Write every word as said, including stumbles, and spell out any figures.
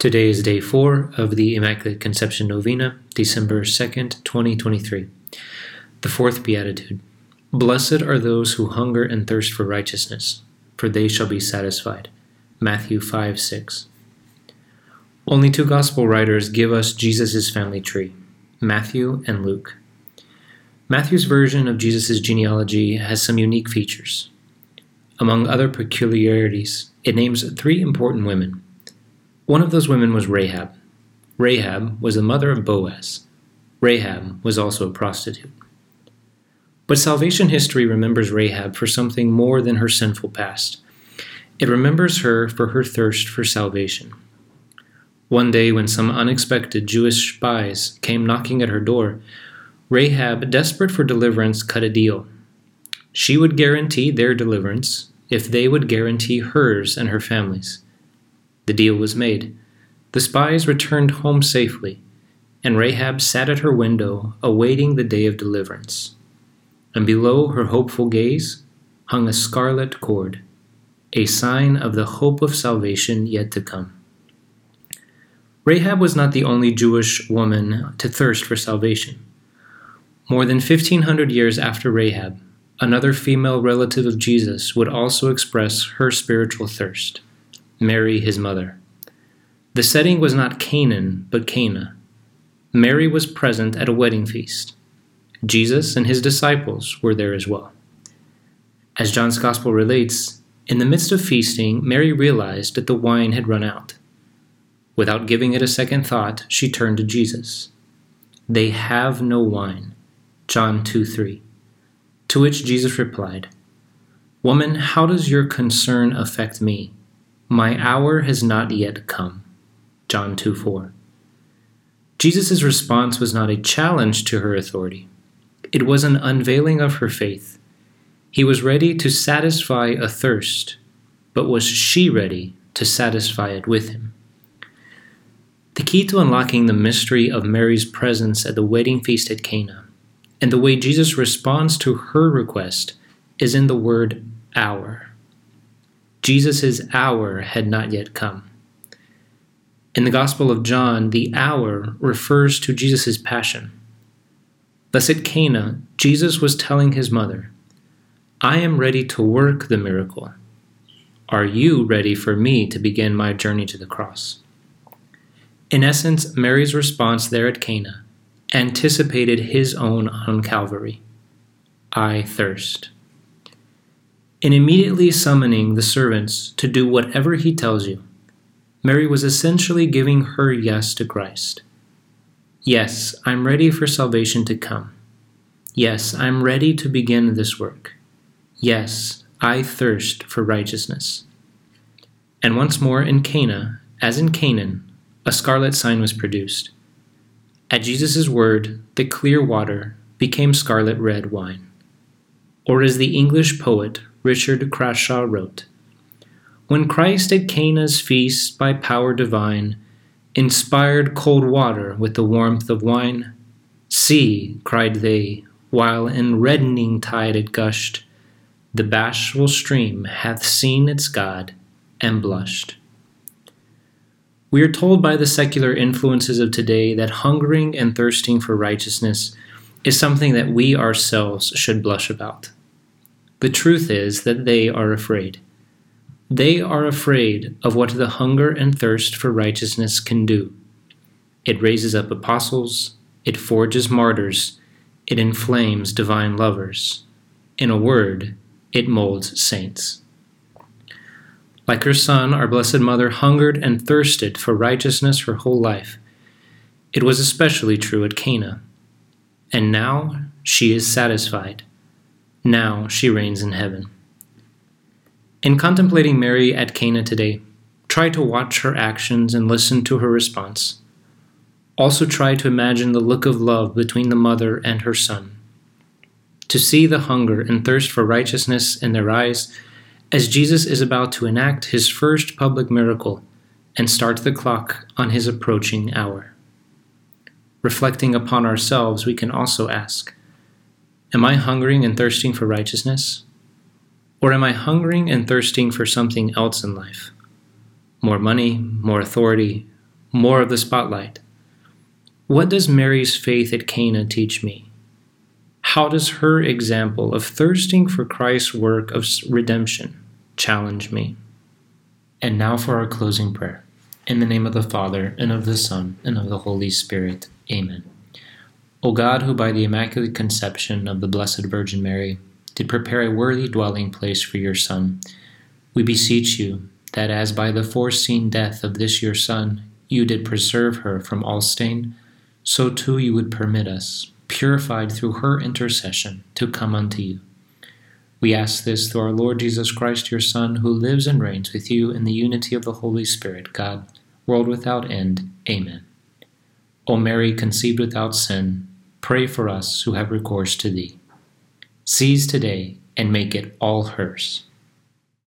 Today is day four of the Immaculate Conception Novena, December second, twenty twenty-three. The fourth Beatitude. Blessed are those who hunger and thirst for righteousness, for they shall be satisfied. Matthew five six. Only two Gospel writers give us Jesus' family tree, Matthew and Luke. Matthew's version of Jesus' genealogy has some unique features. Among other peculiarities, it names three important women. One of those women was Rahab. Rahab was the mother of Boaz. Rahab was also a prostitute. But salvation history remembers Rahab for something more than her sinful past. It remembers her for her thirst for salvation. One day when some unexpected Jewish spies came knocking at her door, Rahab, desperate for deliverance, cut a deal. She would guarantee their deliverance if they would guarantee hers and her family's. The deal was made. The spies returned home safely, and Rahab sat at her window awaiting the day of deliverance. And below her hopeful gaze hung a scarlet cord, a sign of the hope of salvation yet to come. Rahab was not the only Jewish woman to thirst for salvation. More than fifteen hundred years after Rahab, another female relative of Jesus would also express her spiritual thirst. Mary, his mother. The setting was not Canaan, but Cana. Mary was present at a wedding feast. Jesus and his disciples were there as well. As John's Gospel relates, in the midst of feasting, Mary realized that the wine had run out. Without giving it a second thought, she turned to Jesus. "They have no wine." John two three. To which Jesus replied, "Woman, how does your concern affect me? My hour has not yet come." John two four. Jesus' response was not a challenge to her authority. It was an unveiling of her faith. He was ready to satisfy a thirst, but was she ready to satisfy it with him? The key to unlocking the mystery of Mary's presence at the wedding feast at Cana, and the way Jesus responds to her request, is in the word hour. Jesus' hour had not yet come. In the Gospel of John, the hour refers to Jesus' passion. Thus at Cana, Jesus was telling his mother, "I am ready to work the miracle. Are you ready for me to begin my journey to the cross?" In essence, Mary's response there at Cana anticipated his own on Calvary. "I thirst." In immediately summoning the servants to do whatever he tells you, Mary was essentially giving her yes to Christ. Yes, I'm ready for salvation to come. Yes, I'm ready to begin this work. Yes, I thirst for righteousness. And once more in Cana, as in Canaan, a scarlet sign was produced. At Jesus' word, the clear water became scarlet red wine. Or as the English poet Richard Crashaw wrote, "When Christ at Cana's feast by power divine inspired cold water with the warmth of wine, see, cried they, while in reddening tide it gushed, the bashful stream hath seen its God and blushed." We are told by the secular influences of today that hungering and thirsting for righteousness is something that we ourselves should blush about. The truth is that they are afraid. They are afraid of what the hunger and thirst for righteousness can do. It raises up apostles, it forges martyrs, it inflames divine lovers. In a word, it molds saints. Like her son, our Blessed Mother hungered and thirsted for righteousness her whole life. It was especially true at Cana. And now she is satisfied. Now she reigns in heaven. In contemplating Mary at Cana today, try to watch her actions and listen to her response. Also try to imagine the look of love between the mother and her son. To see the hunger and thirst for righteousness in their eyes as Jesus is about to enact his first public miracle and start the clock on his approaching hour. Reflecting upon ourselves, we can also ask, am I hungering and thirsting for righteousness? Or am I hungering and thirsting for something else in life? More money, more authority, More of the spotlight. What does Mary's faith at Cana teach me? How does her example of thirsting for Christ's work of redemption challenge me? And now for our closing prayer. In the name of the Father, and of the Son, and of the Holy Spirit. Amen. O God, who by the Immaculate Conception of the Blessed Virgin Mary did prepare a worthy dwelling place for your Son, we beseech you that as by the foreseen death of this your Son you did preserve her from all stain, so too you would permit us, purified through her intercession, to come unto you. We ask this through our Lord Jesus Christ, your Son, who lives and reigns with you in the unity of the Holy Spirit, God, world without end. Amen. O Mary, conceived without sin, pray for us who have recourse to thee. Seize today and make it all hers.